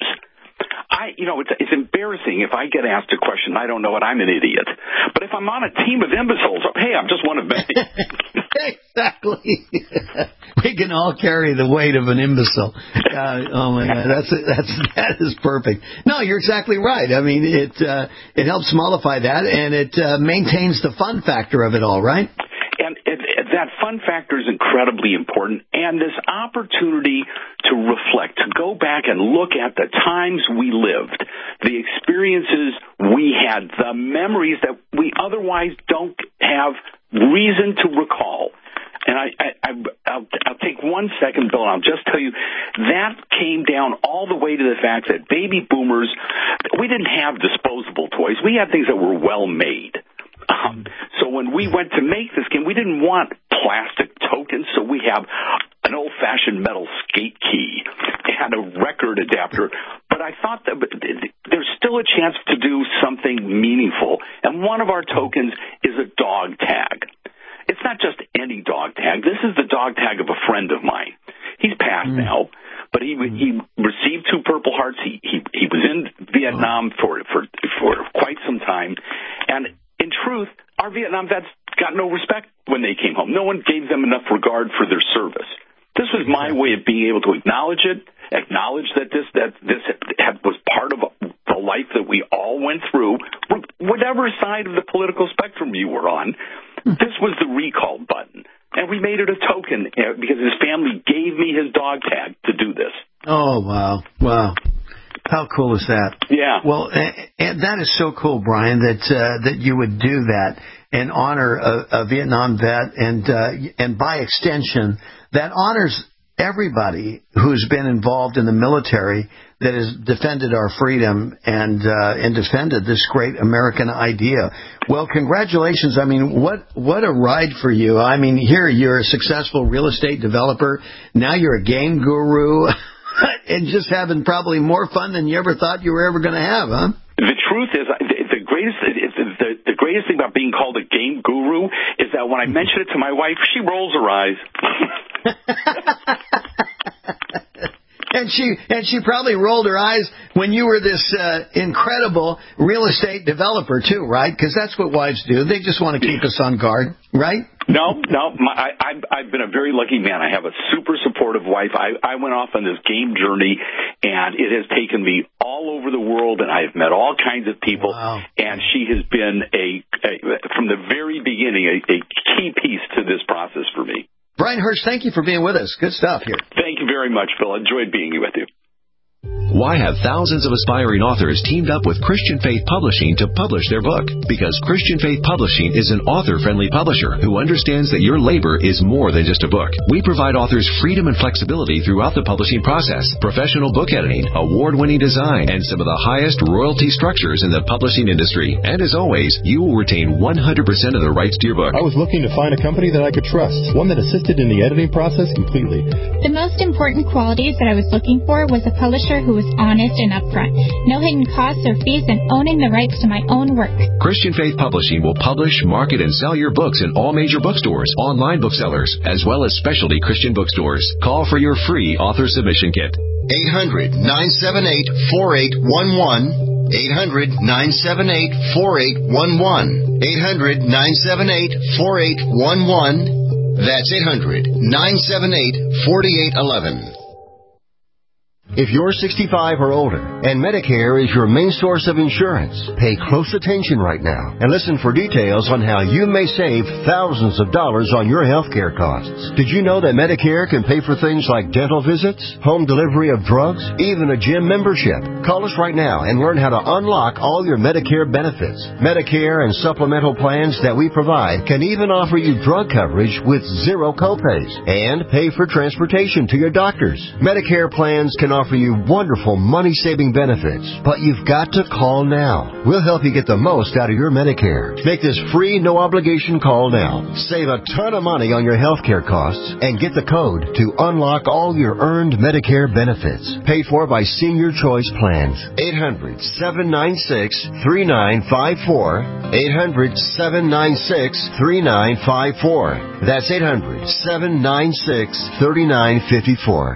It's embarrassing if I get asked a question, I don't know it, I'm an idiot. But if I'm on a team of imbeciles, hey, I'm just one of many. Exactly. We can all carry the weight of an imbecile. Oh my God, that is perfect. No, you're exactly right. I mean, it helps mollify that, and it maintains the fun factor of it all, right? And that fun factor is incredibly important. And this opportunity to reflect, to go back and look at the times we lived, the experiences we had, the memories that we otherwise don't have reason to recall. And I'll take 1 second, Bill, and I'll just tell you, that came down all the way to the fact that baby boomers, we didn't have disposable toys. We had things that were well made. So when we went to make this game, we didn't want plastic tokens, so we have an old-fashioned metal skate key and a record adapter. But I thought that there's still a chance to do something meaningful, and one of our tokens is a dog tag. It's not just any dog tag. This is the dog tag of a friend of mine. He's passed now, but he received 2 Purple Hearts. He was in Vietnam for quite some time, and in truth, our Vietnam vets got no respect when they came home. No one gave them enough regard for their service. This was my way of being able to acknowledge it, acknowledge that this was part of the life that we all went through, whatever side of the political spectrum you were on. This was the recall button, and we made it a token because his family gave me his dog tag to do this. Oh, wow. Wow. How cool is that? Yeah. Well, and that is so cool, Brian, that you would do that and honor a Vietnam vet, and by extension, that honors everybody who's been involved in the military that has defended our freedom and defended this great American idea. Well, congratulations. I mean, what a ride for you. I mean, here you're a successful real estate developer. Now you're a game guru. And just having probably more fun than you ever thought you were ever going to have, huh? The truth is, the greatest thing about being called a game guru is that when I mention it to my wife, she rolls her eyes. And she probably rolled her eyes when you were this incredible real estate developer too, right? Because that's what wives do. They just want to keep us on guard, right? No. I've been a very lucky man. I have a super supportive wife. I went off on this game journey, and it has taken me all over the world, and I've met all kinds of people. Wow. And she has been from the very beginning, a key piece to this process for me. Brian Hirsch, thank you for being with us. Good stuff here. Thank you very much, Phil. Enjoyed being with you. Why have thousands of aspiring authors teamed up with Christian Faith Publishing to publish their book? Because Christian Faith Publishing is an author-friendly publisher who understands that your labor is more than just a book. We provide authors freedom and flexibility throughout the publishing process, professional book editing, award-winning design, and some of the highest royalty structures in the publishing industry. And as always, you will retain 100% of the rights to your book. I was looking to find a company that I could trust, one that assisted in the editing process completely. The most important qualities that I was looking for was a publisher who was honest and upfront, no hidden costs or fees, and owning the rights to my own work. Christian Faith Publishing will publish, market, and sell your books in all major bookstores, online booksellers, as well as specialty Christian bookstores. Call for your free author submission kit. 800-978-4811. 800-978-4811. 800-978-4811. That's 800-978-4811. If you're 65 or older and Medicare is your main source of insurance, pay close attention right now and listen for details on how you may save thousands of dollars on your health care costs. Did you know that Medicare can pay for things like dental visits, home delivery of drugs, even a gym membership? Call us right now and learn how to unlock all your Medicare benefits. Medicare and supplemental plans that we provide can even offer you drug coverage with zero copays and pay for transportation to your doctors. Medicare plans can offer offer you wonderful money-saving benefits. But you've got to call now. We'll help you get the most out of your Medicare. Make this free, no-obligation call now. Save a ton of money on your health care costs and get the code to unlock all your earned Medicare benefits. Paid for by Senior Choice Plans. 800-796-3954. 800-796-3954. That's 800-796-3954.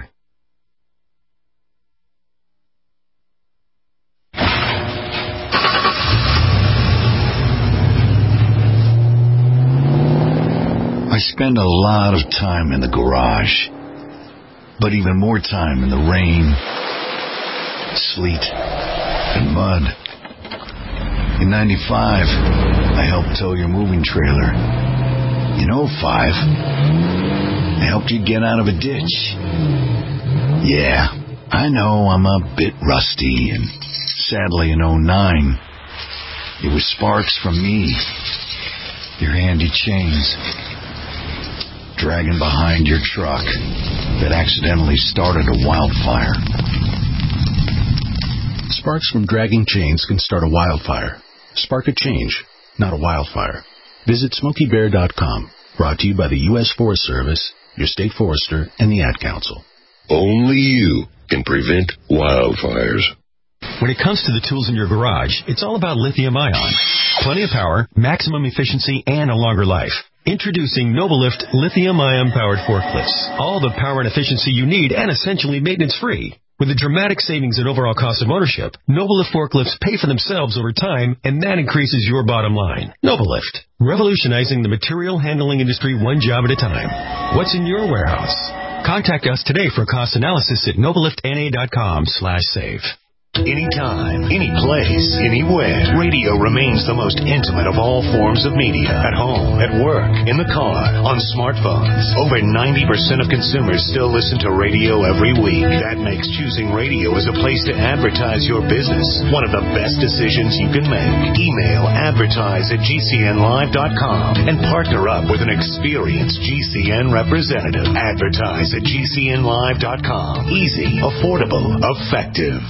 I spend a lot of time in the garage, but even more time in the rain, sleet, and mud. In 95, I helped tow your moving trailer. In 05, I helped you get out of a ditch. Yeah, I know I'm a bit rusty, and sadly in 09, it was sparks from me, your handy chains, dragging behind your truck that accidentally started a wildfire. Sparks from dragging chains can start a wildfire. Spark a change, not a wildfire. Visit SmokeyBear.com. Brought to you by the U.S. Forest Service, your state forester, and the Ad Council. Only you can prevent wildfires. When it comes to the tools in your garage, it's all about lithium-ion. Plenty of power, maximum efficiency, and a longer life. Introducing Novalift lithium-ion powered forklifts. All the power and efficiency you need and essentially maintenance-free. With a dramatic savings in overall cost of ownership, Novalift forklifts pay for themselves over time, and that increases your bottom line. Novalift, revolutionizing the material handling industry one job at a time. What's in your warehouse? Contact us today for a cost analysis at novaliftna.com/save. Anytime, any place, anywhere. Radio remains the most intimate of all forms of media. At home, at work, in the car, on smartphones. Over 90% of consumers still listen to radio every week. That makes choosing radio as a place to advertise your business one of the best decisions you can make. Email advertise@gcnlive.com and partner up with an experienced GCN representative. Advertise@gcnlive.com. Easy, affordable, effective.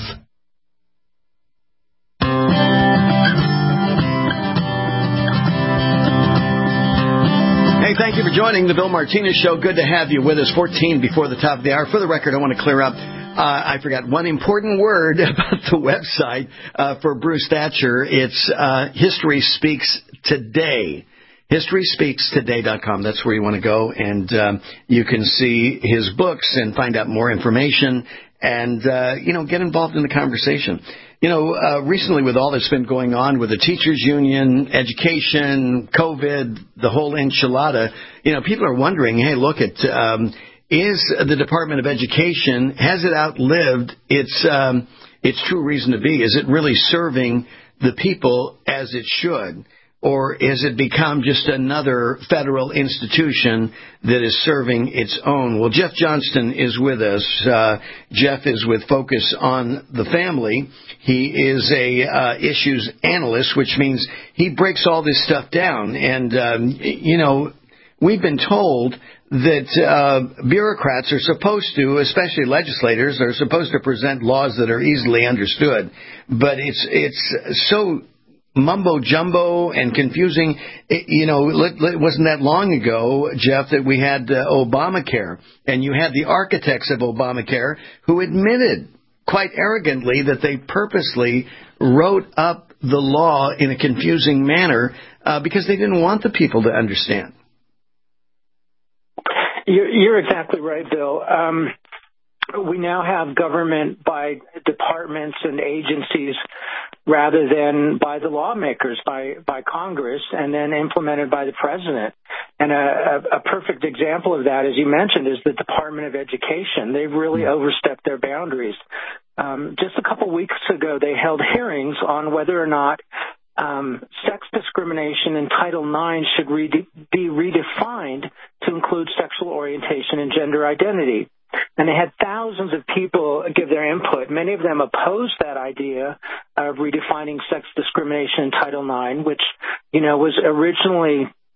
Hey, thank you for joining the Bill Martinez Show. Good to have you with us. 14 before the top of the hour. For the record, I want to clear up. I forgot one important word about the website for Bruce Thatcher. It's History Speaks Today. HistorySpeaksToday.com. That's where you want to go, and you can see his books and find out more information and, get involved in the conversation. Recently with all that's been going on with the teachers union, education, COVID, the whole enchilada, people are wondering, hey, look at, is the Department of Education, has it outlived its true reason to be? Is it really serving the people as it should? Or has it become just another federal institution that is serving its own? Well, Jeff Johnston is with us. Jeff is with Focus on the Family. He is a issues analyst, which means he breaks all this stuff down. And, we've been told that bureaucrats are supposed to, especially legislators, are supposed to present laws that are easily understood. But it's so mumbo jumbo and confusing. It wasn't that long ago, Jeff, that we had Obamacare, and you had the architects of Obamacare who admitted quite arrogantly that they purposely wrote up the law in a confusing manner because they didn't want the people to understand. You're exactly right, Bill. We now have government by departments and agencies rather than by the lawmakers, by Congress, and then implemented by the president. And a perfect example of that, as you mentioned, is the Department of Education. They've really overstepped their boundaries. Just a couple weeks ago, they held hearings on whether or not sex discrimination in Title IX should be redefined to include sexual orientation and gender identity. And they had thousands of people give their input. Many of them opposed that idea of redefining sex discrimination in Title IX, which, was originally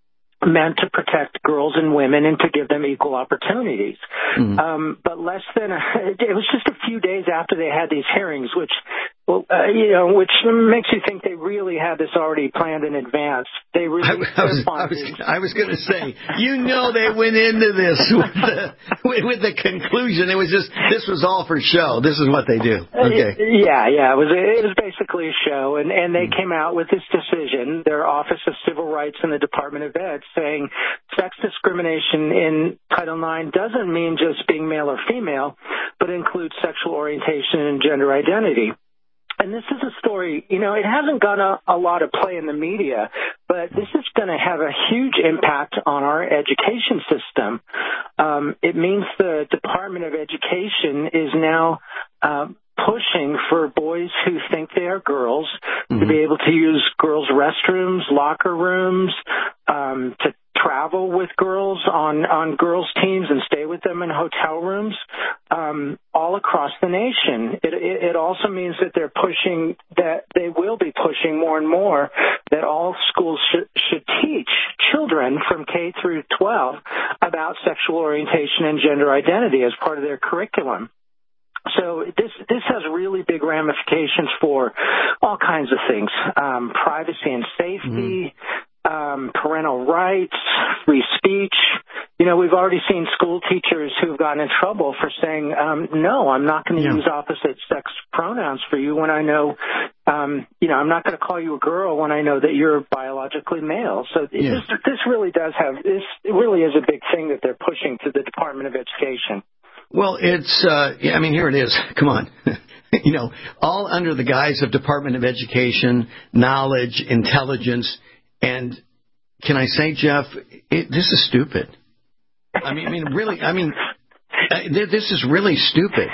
meant to protect girls and women and to give them equal opportunities. But it was just a few days after they had these hearings, which makes you think they really had this already planned in advance. They released their findings. I was going to say, they went into this with the conclusion. It was this was all for show. This is what they do. Okay. Yeah. It was basically a show, and they came out with this decision, their Office of Civil Rights in the Department of Ed, saying sex discrimination in Title IX doesn't mean just being male or female, but includes sexual orientation and gender identity. And this is a story, it hasn't got a lot of play in the media, but this is going to have a huge impact on our education system. It means the Department of Education is now pushing for boys who think they are girls to be able to use girls' restrooms, locker rooms, to travel with girls on girls' teams and stay with them in hotel rooms all across the nation. It also means that they will be pushing more and more that all schools should teach children from K through 12 about sexual orientation and gender identity as part of their curriculum. So this has really big ramifications for all kinds of things, privacy and safety, parental rights, free speech. We've already seen school teachers who've gotten in trouble for saying, no, I'm not going to use opposite sex pronouns for you when I know, I'm not going to call you a girl when I know that you're biologically male. So this really really is a big thing that they're pushing to the Department of Education. Well, it's, here it is. Come on. All under the guise of Department of Education, knowledge, intelligence, and can I say, Jeff, this is stupid. This is really stupid.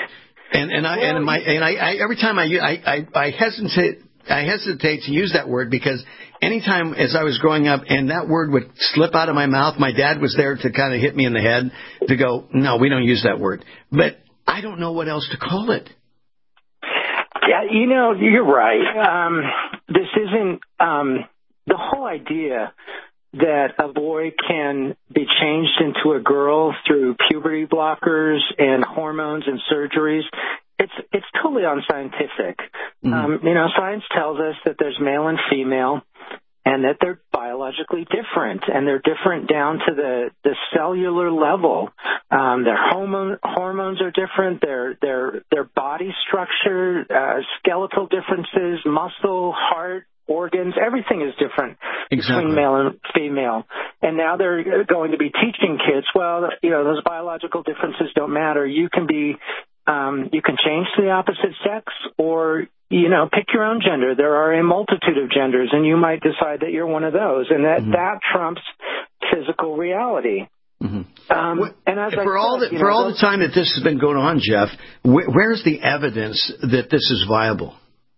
Every time I hesitate to use that word because anytime as I was growing up and that word would slip out of my mouth, my dad was there to kind of hit me in the head to go, no, we don't use that word. But I don't know what else to call it. Yeah, you're right. This isn't the whole idea that a boy can be changed into a girl through puberty blockers and hormones and surgeries. It's totally unscientific. Science tells us that there's male and female and that they're biologically different, and they're different down to the cellular level. Their hormones are different, their body structure, skeletal differences, muscle, heart, organs, everything is different between male and female. And now they're going to be teaching kids, those biological differences don't matter. You can change to the opposite sex or, pick your own gender. There are a multitude of genders, and you might decide that you're one of those, and that trumps physical reality. And for all the time that this has been going on, Jeff, where's the evidence that this is viable?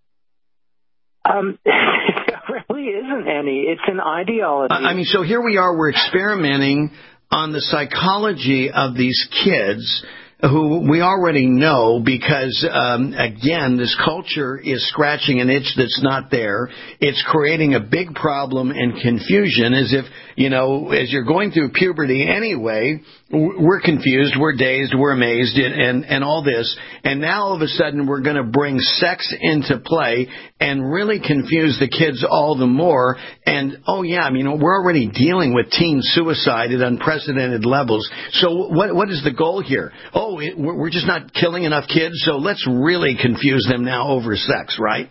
There really isn't any. It's an ideology. So here we are, we're experimenting on the psychology of these kids who we already know because, again, this culture is scratching an itch that's not there. It's creating a big problem and confusion as if, as you're going through puberty anyway, we're confused, we're dazed, we're amazed, and all this. And now all of a sudden we're going to bring sex into play and really confuse the kids all the more. And, we're already dealing with teen suicide at unprecedented levels. So what is the goal here? We're just not killing enough kids, so let's really confuse them now over sex, right?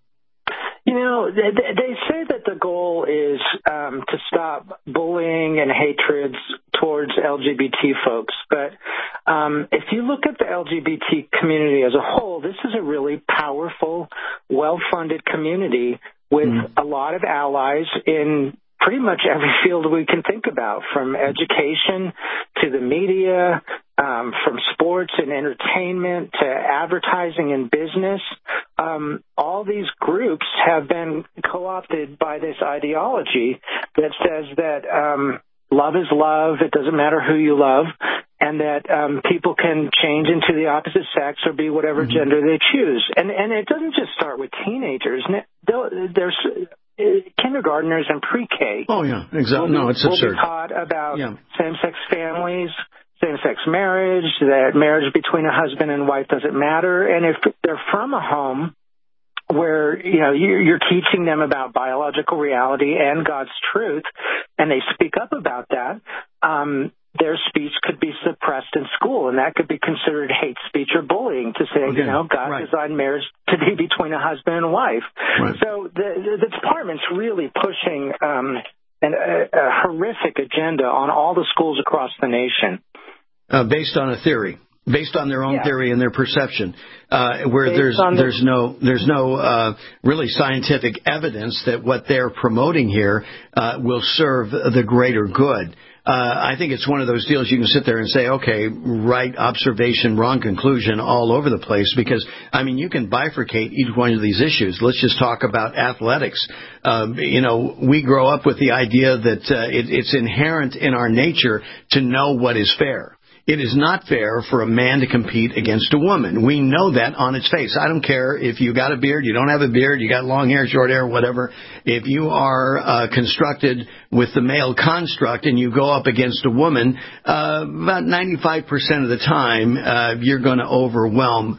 They say that the goal is to stop bullying and hatreds towards LGBT folks. But if you look at the LGBT community as a whole, this is a really powerful, well-funded community with a lot of allies in pretty much every field we can think about, from education to the media, from sports and entertainment to advertising and business. All these groups have been co-opted by this ideology that says that love is love, it doesn't matter who you love, and that people can change into the opposite sex or be whatever gender they choose. And it doesn't just start with teenagers. There's kindergartners and pre-K. Oh, yeah, exactly. No, it's absurd. Will be taught about same-sex families, same-sex marriage, that marriage between a husband and wife doesn't matter. And if they're from a home where, you're teaching them about biological reality and God's truth, and they speak up about that, their speech could be suppressed in school, and that could be considered hate speech or bullying to say, God designed marriage to be between a husband and a wife. Right. So the department's really pushing a horrific agenda on all the schools across the nation. Based on a theory. Based on their own theory and their perception, where there's no really scientific evidence that what they're promoting here will serve the greater good. I think it's one of those deals you can sit there and say, okay, right observation, wrong conclusion all over the place, because, you can bifurcate each one of these issues. Let's just talk about athletics. We grow up with the idea that it's inherent in our nature to know what is fair. It is not fair for a man to compete against a woman. We know that on its face. I don't care if you got a beard, you don't have a beard, you got long hair, short hair, whatever. If you are constructed with the male construct and you go up against a woman, about 95% of the time you're going to overwhelm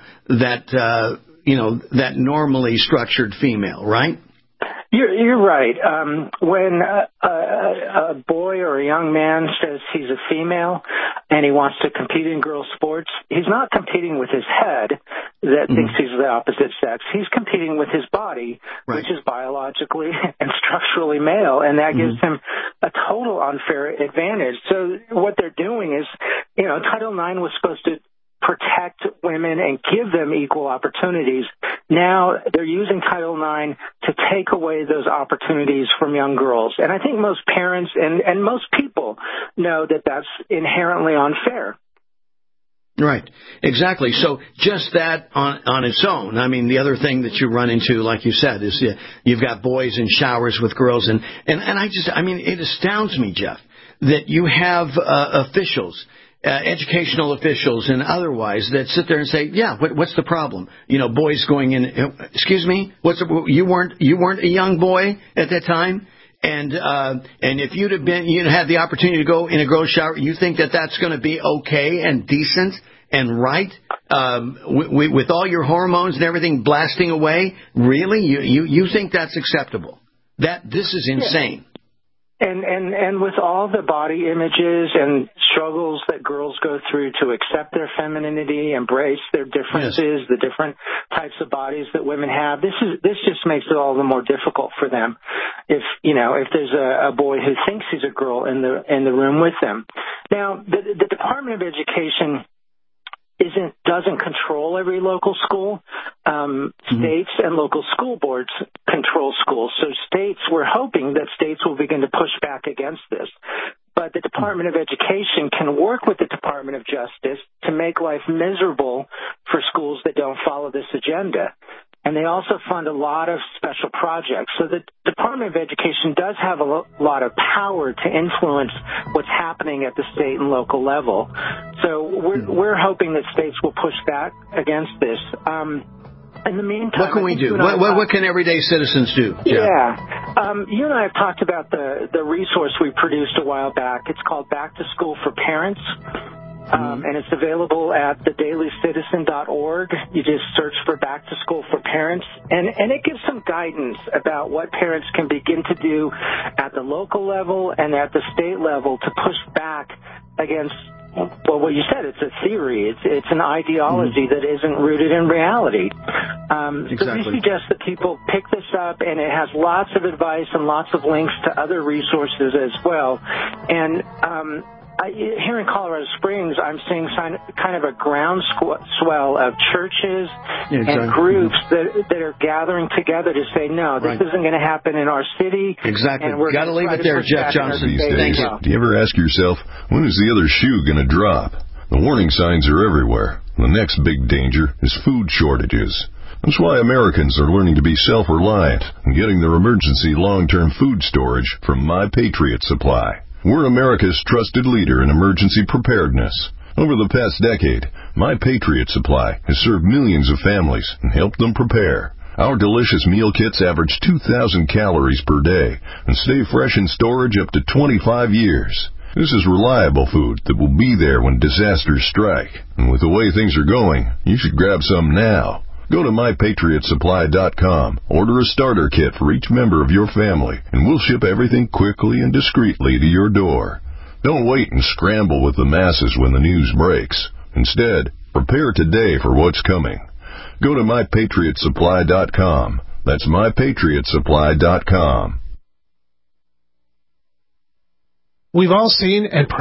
that normally structured female, right? You're right. When a boy or a young man says he's a female and he wants to compete in girls' sports, he's not competing with his head that thinks he's the opposite sex. He's competing with his body, which is biologically and structurally male, and that gives him a total unfair advantage. So what they're doing is, Title IX was supposed to protect women and give them equal opportunities. Now they're using Title IX to take away those opportunities from young girls. And I think most parents and most people know that that's inherently unfair. Right. Exactly. So just that on its own. The other thing that you run into, like you said, is you've got boys in showers with girls. And it astounds me, Jeff, that you have officials, educational officials and otherwise that sit there and say, what's the problem? Boys going in, excuse me, you weren't a young boy at that time? And if you'd had the opportunity to go in a girl's shower, you think that that's going to be okay and decent and right? With all your hormones and everything blasting away? Really? You think that's acceptable? This is insane. And with all the body images and struggles that girls go through to accept their femininity, embrace their differences, the different types of bodies that women have, this just makes it all the more difficult for them. If there's a boy who thinks he's a girl in the room with them. Now, the Department of Education doesn't control every local school. States and local school boards control schools. So we're hoping that states will begin to push back against this. But the Department of Education can work with the Department of Justice to make life miserable for schools that don't follow this agenda. And they also fund a lot of special projects. So the Department of Education does have a lot of power to influence what's happening at the state and local level. So we're hoping that states will push back against this. In the meantime, what can we do? What can everyday citizens do? Jeff? You and I have talked about the resource we produced a while back. It's called Back to School for Parents. And it's available at thedailyscitizen.org. You just search for Back to School for Parents. And it gives some guidance about what parents can begin to do at the local level and at the state level to push back against, well, what you said, it's a theory. It's an ideology that isn't rooted in reality. So we suggest that people pick this up, and it has lots of advice and lots of links to other resources as well. And here in Colorado Springs, I'm seeing kind of a groundswell of churches and groups that are gathering together to say, no, this isn't going to happen in our city. Exactly. We've got to leave it there, Jeff Johnson. Thank you. Do you ever ask yourself, when is the other shoe going to drop? The warning signs are everywhere. The next big danger is food shortages. That's why Americans are learning to be self-reliant and getting their emergency long-term food storage from My Patriot Supply. We're America's trusted leader in emergency preparedness. Over the past decade, My Patriot Supply has served millions of families and helped them prepare. Our delicious meal kits average 2,000 calories per day and stay fresh in storage up to 25 years. This is reliable food that will be there when disasters strike. And with the way things are going, you should grab some now. Go to MyPatriotSupply.com, order a starter kit for each member of your family, and we'll ship everything quickly and discreetly to your door. Don't wait and scramble with the masses when the news breaks. Instead, prepare today for what's coming. Go to MyPatriotSupply.com. That's MyPatriotSupply.com. We've all seen and